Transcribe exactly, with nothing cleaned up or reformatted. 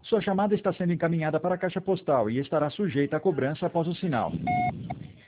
Sua chamada está sendo encaminhada para a caixa postal e estará sujeita a cobrança após o sinal.